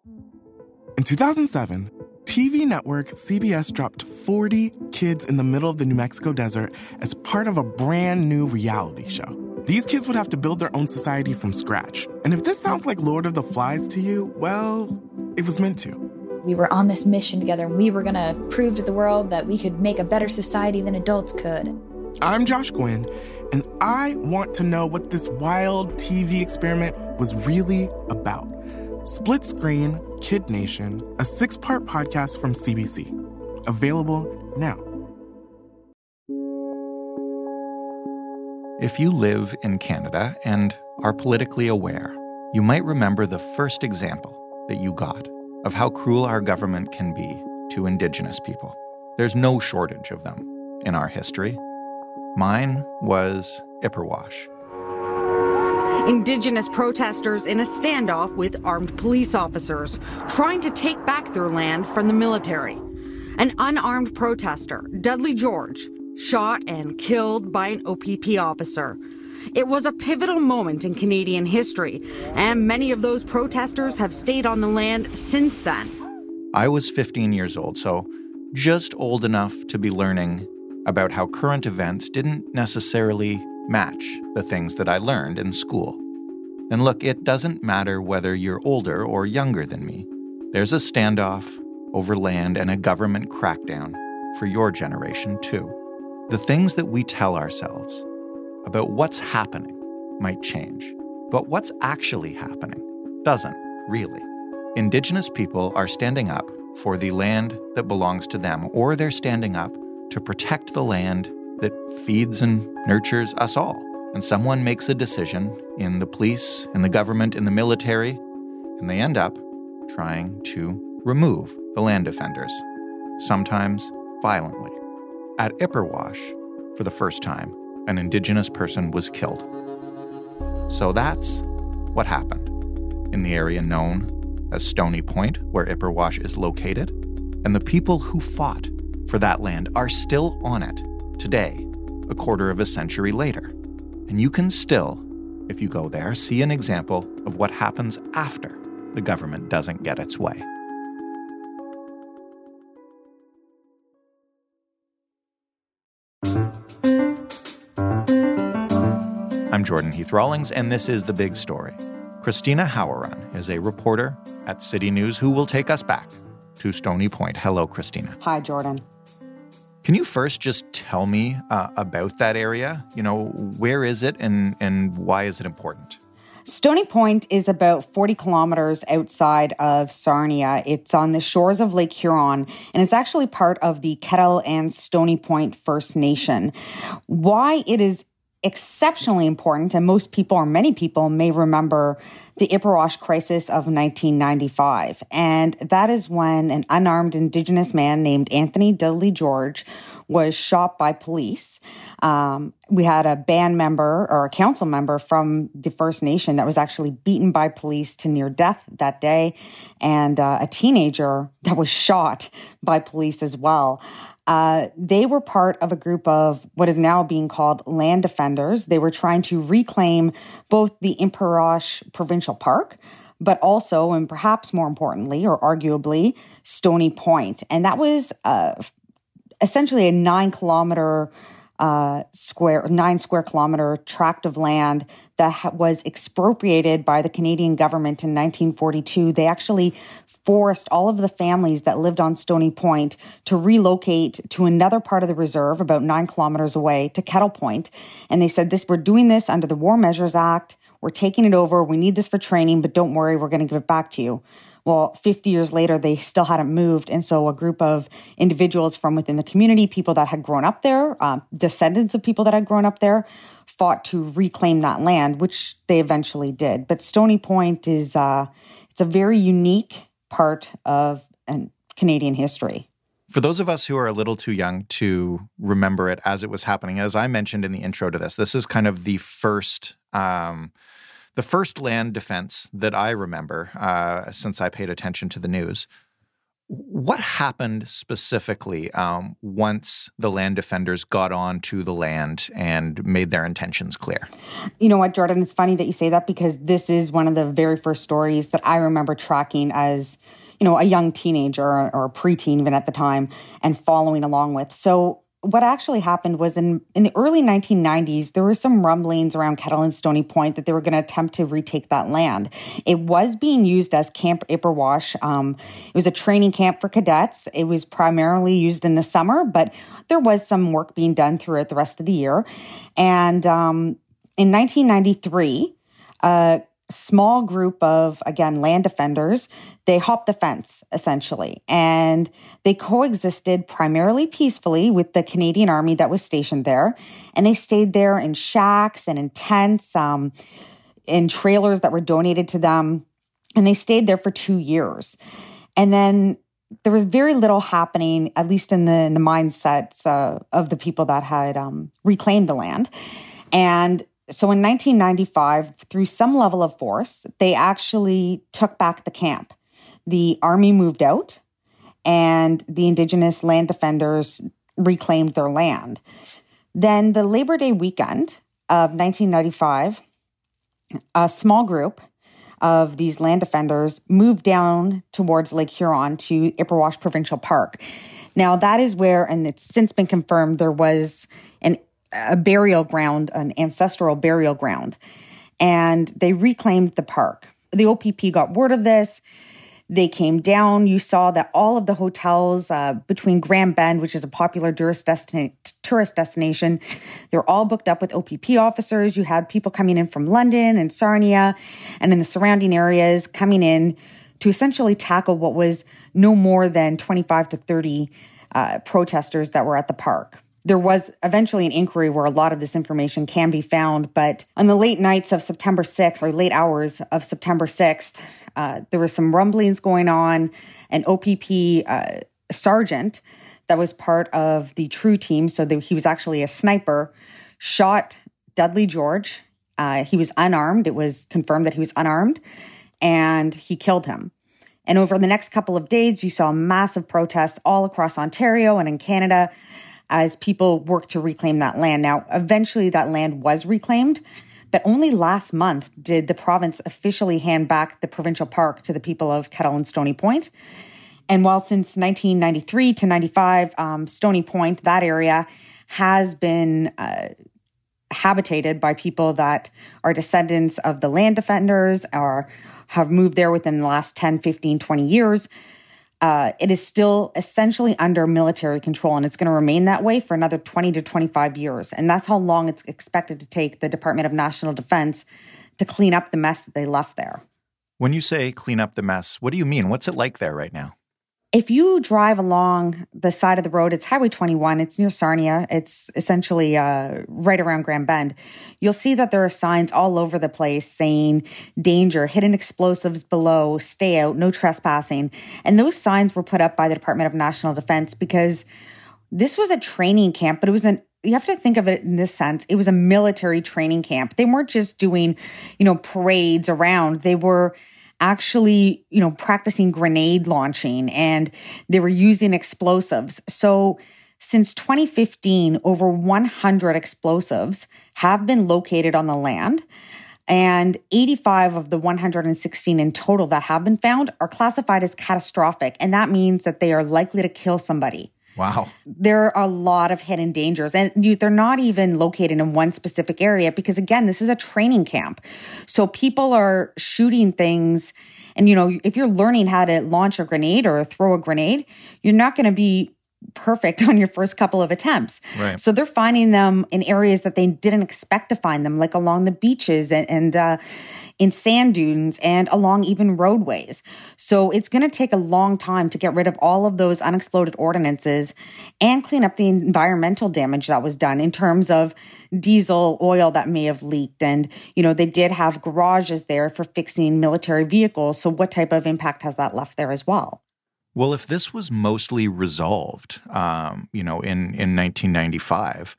In 2007, TV network CBS dropped 40 kids in the middle of the New Mexico desert as part of a brand new reality show. These kids would have to build their own society from scratch. And if this sounds like Lord of the Flies to you, well, it was meant to. We were on this mission together, and we were going to prove to the world that we could make a better society than adults could. I'm Josh Gwynn, and I want to know what this wild TV experiment was really about. Split Screen, Kid Nation, a 6-part podcast from CBC. Available now. If you live in Canada and are politically aware, you might remember the first example that you got of how cruel our government can be to Indigenous people. There's no shortage of them in our history. Mine was Ipperwash. Indigenous protesters in a standoff with armed police officers trying to take back their land from the military. An unarmed protester, Dudley George, shot and killed by an OPP officer. It was a pivotal moment in Canadian history, and many of those protesters have stayed on the land since then. I was 15 years old, so just old enough to be learning about how current events didn't necessarily match the things that I learned in school. And look, it doesn't matter whether you're older or younger than me. There's a standoff over land and a government crackdown for your generation, too. The things that we tell ourselves about what's happening might change, but what's actually happening doesn't, really. Indigenous people are standing up for the land that belongs to them, or they're standing up to protect the land that feeds and nurtures us all. And someone makes a decision in the police, in the government, in the military, and they end up trying to remove the land defenders, sometimes violently. At Ipperwash, for the first time, an Indigenous person was killed. So that's what happened in the area known as Stony Point, where Ipperwash is located. And the people who fought for that land are still on it today, a quarter of a century later. And you can still, if you go there, see an example of what happens after the government doesn't get its way. I'm Jordan Heath Rawlings, and this is The Big Story. Christina Hauerun is a reporter at City News who will take us back to Stony Point. Hello, Christina. Hi, Jordan. Can you first just tell me about that area? You know, where is it and why is it important? Stony Point is about 40 kilometers outside of Sarnia. It's on the shores of Lake Huron, and it's actually part of the Kettle and Stony Point First Nation. Why it is exceptionally important, and most people or many people may remember the Ipperwash crisis of 1995. And that is when an unarmed Indigenous man named Anthony Dudley George was shot by police. We had a band member or a council member from the First Nation that was actually beaten by police to near death that day, and a teenager that was shot by police as well. They were part of a group of what is now being called land defenders. They were trying to reclaim both the Ipperwash Provincial Park, but also, and perhaps more importantly, or arguably, Stony Point. And that was essentially a 9 square kilometer tract of land that was expropriated by the Canadian government in 1942. They actually forced all of the families that lived on Stony Point to relocate to another part of the reserve about 9 kilometers away to Kettle Point. And they said, we're doing this under the War Measures Act. We're taking it over. We need this for training, but don't worry, we're going to give it back to you. Well, 50 years later, they still hadn't moved. And so a group of individuals from within the community, people that had grown up there, descendants of people that had grown up there, fought to reclaim that land, which they eventually did. But Stony Point is it's a very unique part of Canadian history. For those of us who are a little too young to remember it as it was happening, as I mentioned in the intro to this is kind of the first land defense that I remember since I paid attention to the news. What happened specifically once the land defenders got onto the land and made their intentions clear? You know what, Jordan? It's funny that you say that because this is one of the very first stories that I remember tracking as, a young teenager or a preteen even at the time and following along with. So what actually happened was in the early 1990s, there were some rumblings around Kettle and Stony Point that they were going to attempt to retake that land. It was being used as Camp Ipperwash. It was a training camp for cadets. It was primarily used in the summer, but there was some work being done throughout the rest of the year. And in 1993, small group of, again, land defenders, they hopped the fence, essentially. And they coexisted primarily peacefully with the Canadian Army that was stationed there. And they stayed there in shacks and in tents, in trailers that were donated to them. And they stayed there for 2 years. And then there was very little happening, at least in the mindsets of the people that had reclaimed the land. And so in 1995, through some level of force, they actually took back the camp. The Army moved out, and the Indigenous land defenders reclaimed their land. Then the Labor Day weekend of 1995, a small group of these land defenders moved down towards Lake Huron to Ipperwash Provincial Park. Now, that is where, and it's since been confirmed, there was a burial ground, an ancestral burial ground, and they reclaimed the park. The OPP got word of this. They came down. You saw that all of the hotels between Grand Bend, which is a popular tourist destination, they're all booked up with OPP officers. You had people coming in from London and Sarnia and in the surrounding areas coming in to essentially tackle what was no more than 25 to 30 protesters that were at the park. There was eventually an inquiry where a lot of this information can be found, but on the late nights of September 6th or late hours of September 6th, there was some rumblings going on. An OPP sergeant that was part of the TRU team, so he was actually a sniper, shot Dudley George. He was unarmed. It was confirmed that he was unarmed, and he killed him. And over the next couple of days, you saw massive protests all across Ontario and in Canada as people worked to reclaim that land. Now, eventually that land was reclaimed, but only last month did the province officially hand back the provincial park to the people of Kettle and Stony Point. And while since 1993 to 95, Stony Point, that area, has been habitated by people that are descendants of the land defenders or have moved there within the last 10, 15, 20 years, it is still essentially under military control, and it's going to remain that way for another 20 to 25 years. And that's how long it's expected to take the Department of National Defense to clean up the mess that they left there. When you say clean up the mess, what do you mean? What's it like there right now? If you drive along the side of the road, it's Highway 21, it's near Sarnia, it's essentially right around Grand Bend, you'll see that there are signs all over the place saying danger, hidden explosives below, stay out, no trespassing. And those signs were put up by the Department of National Defense because this was a training camp, but you have to think of it in this sense. It was a military training camp. They weren't just doing, parades around. They were actually, practicing grenade launching, and they were using explosives. So since 2015, over 100 explosives have been located on the land, and 85 of the 116 in total that have been found are classified as catastrophic, and that means that they are likely to kill somebody. Wow. There are a lot of hidden dangers, and they're not even located in one specific area because, again, this is a training camp. So people are shooting things, and, if you're learning how to launch a grenade or throw a grenade, you're not going to be perfect on your first couple of attempts. Right. So they're finding them in areas that they didn't expect to find them, like along the beaches and in sand dunes and along even roadways. So it's going to take a long time to get rid of all of those unexploded ordinances and clean up the environmental damage that was done in terms of diesel oil that may have leaked. And, they did have garages there for fixing military vehicles. So what type of impact has that left there as well? Well, if this was mostly resolved, in 1995,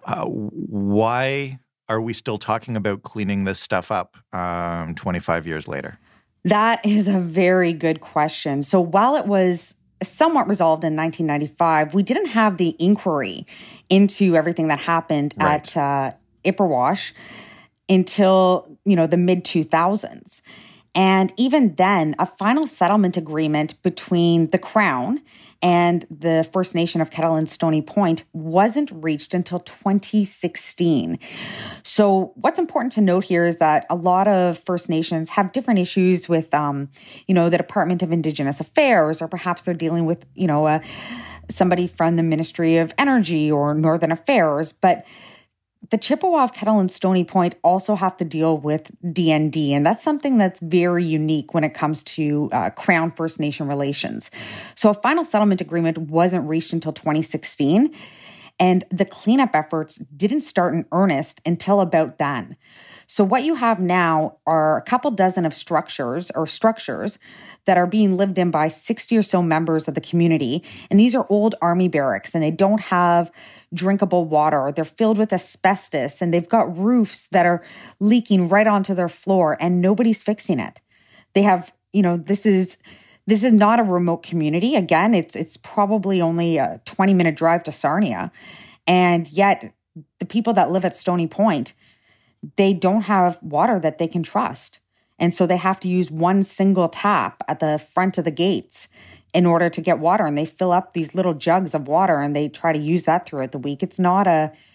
why are we still talking about cleaning this stuff up 25 years later? That is a very good question. So while it was somewhat resolved in 1995, we didn't have the inquiry into everything that happened at Ipperwash until, the mid-2000s. And even then, a final settlement agreement between the Crown and the First Nation of Kettle and Stony Point wasn't reached until 2016. So what's important to note here is that a lot of First Nations have different issues with, the Department of Indigenous Affairs, or perhaps they're dealing with, somebody from the Ministry of Energy or Northern Affairs. But the Chippewa of Kettle and Stony Point also have to deal with DND, and that's something that's very unique when it comes to Crown First Nation relations. So a final settlement agreement wasn't reached until 2016, and the cleanup efforts didn't start in earnest until about then. So what you have now are a couple dozen of structures that are being lived in by 60 or so members of the community. And these are old army barracks, and they don't have drinkable water. They're filled with asbestos, and they've got roofs that are leaking right onto their floor, and nobody's fixing it. They have, this is not a remote community. Again, it's probably only a 20-minute drive to Sarnia. And yet the people that live at Stony Point, they don't have water that they can trust. And so they have to use one single tap at the front of the gates in order to get water. And they fill up these little jugs of water and they try to use that throughout the week. It's not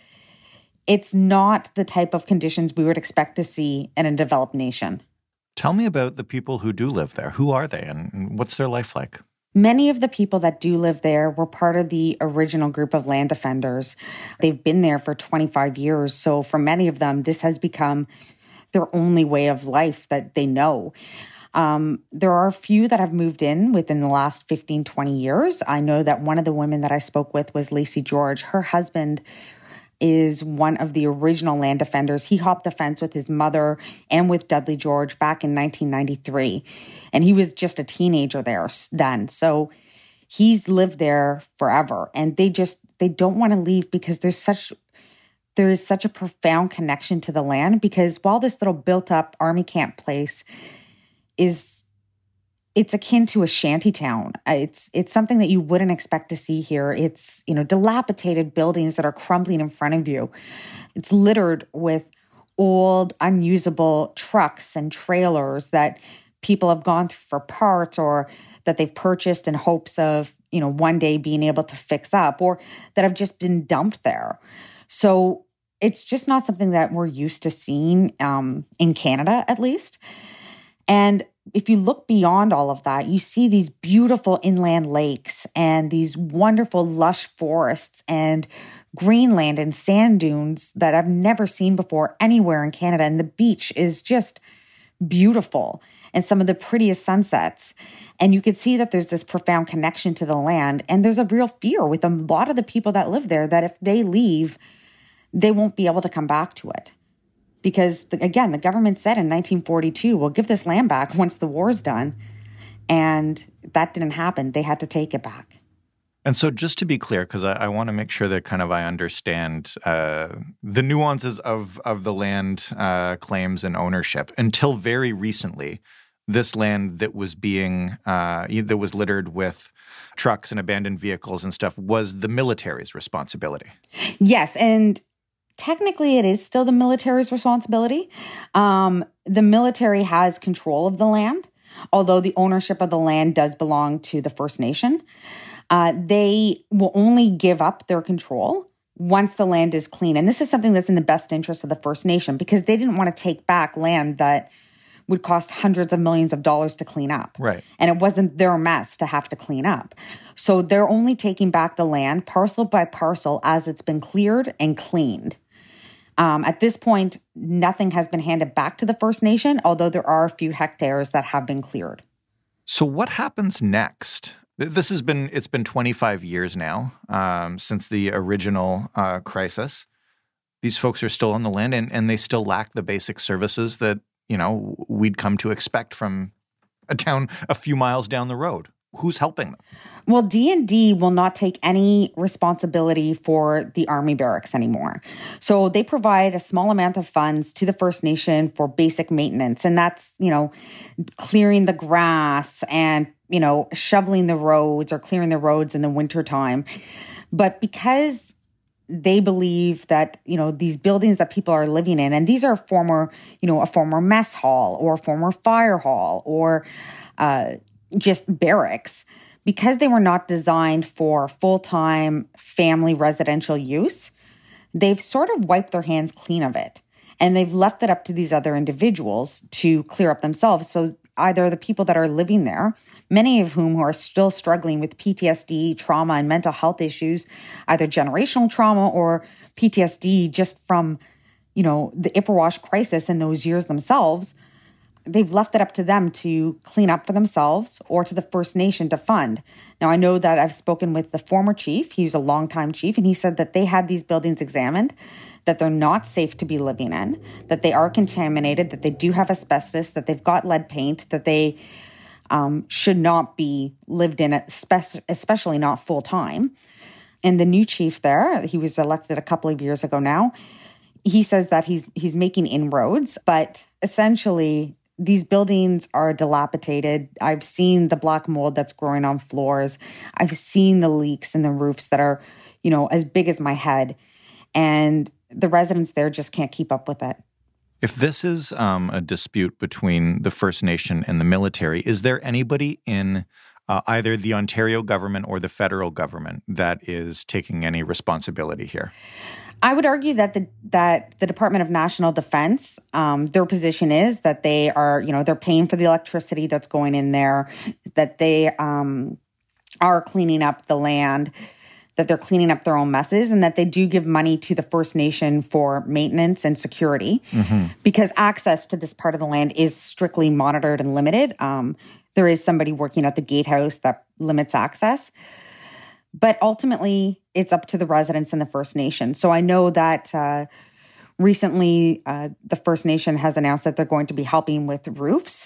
the type of conditions we would expect to see in a developed nation. Tell me about the people who do live there. Who are they and what's their life like? Many of the people that do live there were part of the original group of land defenders. They've been there for 25 years. So for many of them, this has become their only way of life that they know. There are a few that have moved in within the last 15, 20 years. I know that one of the women that I spoke with was Lacey George. Her husband is one of the original land defenders. He hopped the fence with his mother and with Dudley George back in 1993. And he was just a teenager there then. So he's lived there forever. And they don't want to leave because there is such a profound connection to the land, because while this little built up army camp place it's akin to a shanty town. It's something that you wouldn't expect to see here. It's, dilapidated buildings that are crumbling in front of you. It's littered with old, unusable trucks and trailers that people have gone through for parts, or that they've purchased in hopes of, one day being able to fix up, or that have just been dumped there. So it's just not something that we're used to seeing in Canada, at least. And if you look beyond all of that, you see these beautiful inland lakes and these wonderful lush forests and greenland and sand dunes that I've never seen before anywhere in Canada. And the beach is just beautiful and some of the prettiest sunsets. And you could see that there's this profound connection to the land. And there's a real fear with a lot of the people that live there that if they leave, they won't be able to come back to it. Because, again, the government said in 1942, we'll give this land back once the war's done. And that didn't happen. They had to take it back. And so just to be clear, because I want to make sure that I understand the nuances of the land claims and ownership. Until very recently, this land that was that was littered with trucks and abandoned vehicles and stuff was the military's responsibility. Yes, and technically, it is still the military's responsibility. The military has control of the land, although the ownership of the land does belong to the First Nation. They will only give up their control once the land is clean. And this is something that's in the best interest of the First Nation, because they didn't want to take back land that would cost hundreds of millions of dollars to clean up. Right. And it wasn't their mess to have to clean up. So they're only taking back the land parcel by parcel as it's been cleared and cleaned. At this point, nothing has been handed back to the First Nation, although there are a few hectares that have been cleared. So what happens next? It's been 25 years now since the original crisis. These folks are still on the land and they still lack the basic services that, we'd come to expect from a town a few miles down the road. Who's helping them? Well, D&D will not take any responsibility for the army barracks anymore. So they provide a small amount of funds to the First Nation for basic maintenance. And that's, clearing the grass and, shoveling the roads or clearing the roads in the wintertime. But because they believe that, these buildings that people are living in, and these are a former mess hall or a former fire hall or just barracks, because they were not designed for full-time family residential use, they've sort of wiped their hands clean of it. And they've left it up to these other individuals to clear up themselves. So either the people that are living there, many of whom who are still struggling with PTSD, trauma, and mental health issues, either generational trauma or PTSD just from, the Ipperwash crisis in those years themselves, they've left it up to them to clean up for themselves or to the First Nation to fund. Now, I know that I've spoken with the former chief. He was a longtime chief, and he said that they had these buildings examined, that they're not safe to be living in, that they are contaminated, that they do have asbestos, that they've got lead paint, that they should not be lived in, especially not full time. And the new chief there, he was elected a couple of years ago now, he says that he's making inroads, but essentially these buildings are dilapidated. I've seen the black mold that's growing on floors. I've seen the leaks in the roofs that are, as big as my head. And the residents there just can't keep up with it. If this is a dispute between the First Nation and the military, is there anybody in either the Ontario government or the federal government that is taking any responsibility here? I would argue that the Department of National Defense, their position is that they are, they're paying for the electricity that's going in there, that they are cleaning up the land, that they're cleaning up their own messes, and that they do give money to the First Nation for maintenance and security, because access to this part of the land is strictly monitored and limited. There is somebody working at the gatehouse that limits access. But ultimately, it's up to the residents and the First Nation. So I know that recently the First Nation has announced that they're going to be helping with roofs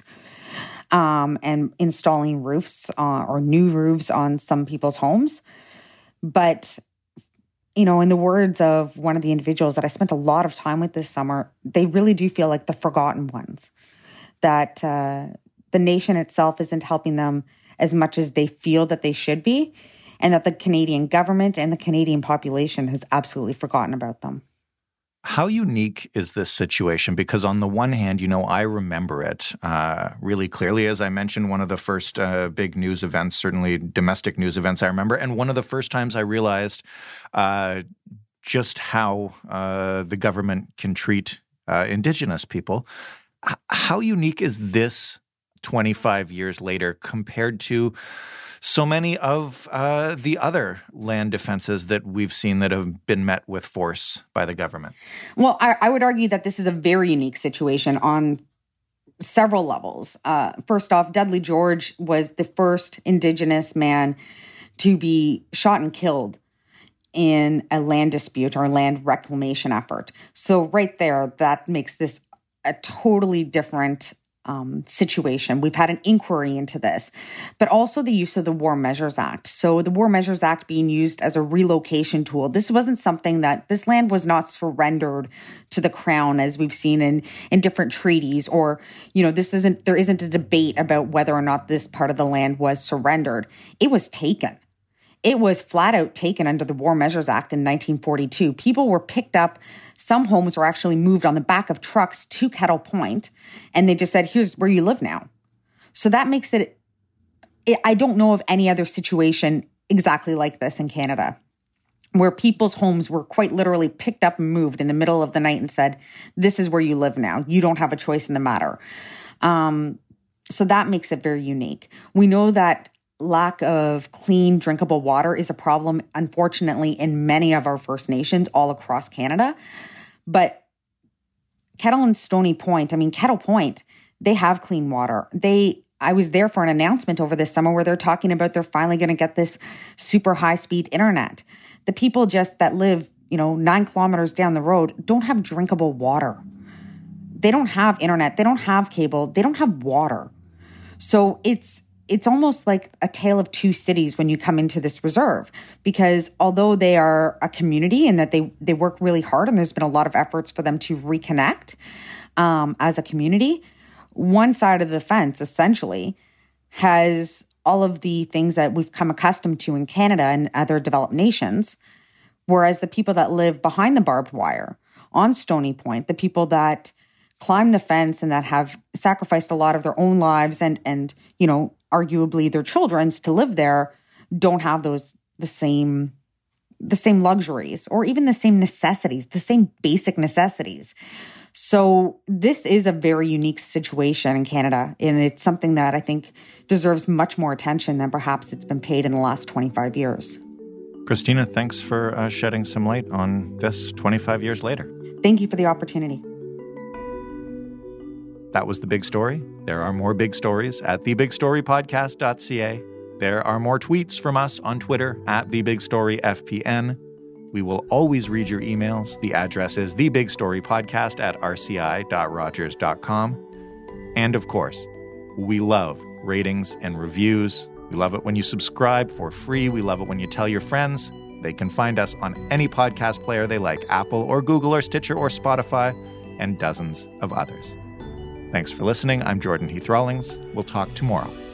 and installing roofs or new roofs on some people's homes. But, in the words of one of the individuals that I spent a lot of time with this summer, they really do feel like the forgotten ones, that the nation itself isn't helping them as much as they feel that they should be, and that the Canadian government and the Canadian population has absolutely forgotten about them. How unique is this situation? Because on the one hand, I remember it really clearly. As I mentioned, one of the first big news events, certainly domestic news events I remember, and one of the first times I realized just how the government can treat Indigenous people. How unique is this 25 years later compared to so many of the other land defenses that we've seen that have been met with force by the government? Well, I would argue that this is a very unique situation on several levels. First off, Dudley George was the first Indigenous man to be shot and killed in a land dispute or land reclamation effort. So right there, that makes this a totally different situation. We've had an inquiry into this, but also the use of the War Measures Act. So the War Measures Act being used as a relocation tool. This wasn't something that this land was not surrendered to the Crown as we've seen in different treaties, or, there isn't a debate about whether or not this part of the land was surrendered. It was taken. It was flat out taken under the War Measures Act in 1942. People were picked up. Some homes were actually moved on the back of trucks to Kettle Point, and they just said, here's where you live now. So that makes it, I don't know of any other situation exactly like this in Canada, where people's homes were quite literally picked up and moved in the middle of the night and said, this is where you live now. You don't have a choice in the matter. So that makes it very unique. We know that lack of clean, drinkable water is a problem, unfortunately, in many of our First Nations all across Canada. But Kettle and Stony Point, Kettle Point, they have clean water. I was there for an announcement over this summer where they're talking about they're finally going to get this super high-speed internet. The people just that live, 9 kilometers down the road don't have drinkable water. They don't have internet. They don't have cable. They don't have water. So it's almost like a tale of two cities when you come into this reserve, because although they are a community and that they work really hard and there's been a lot of efforts for them to reconnect as a community, one side of the fence essentially has all of the things that we've come accustomed to in Canada and other developed nations. Whereas the people that live behind the barbed wire on Stony Point, the people that climb the fence and that have sacrificed a lot of their own lives and you know, arguably their children's to live there, don't have the same luxuries or even the same necessities, the same basic necessities. So this is a very unique situation in Canada, and it's something that I think deserves much more attention than perhaps it's been paid in the last 25 years. Christina, thanks for shedding some light on this 25 years later. Thank you for the opportunity. That was The Big Story. There are more big stories at thebigstorypodcast.ca. There are more tweets from us on Twitter at TheBigStoryFPN. We will always read your emails. The address is thebigstorypodcast@rci.rogers.com. And of course, we love ratings and reviews. We love it when you subscribe for free. We love it when you tell your friends. They can find us on any podcast player they like, Apple or Google or Stitcher or Spotify, and dozens of others. Thanks for listening. I'm Jordan Heath Rawlings. We'll talk tomorrow.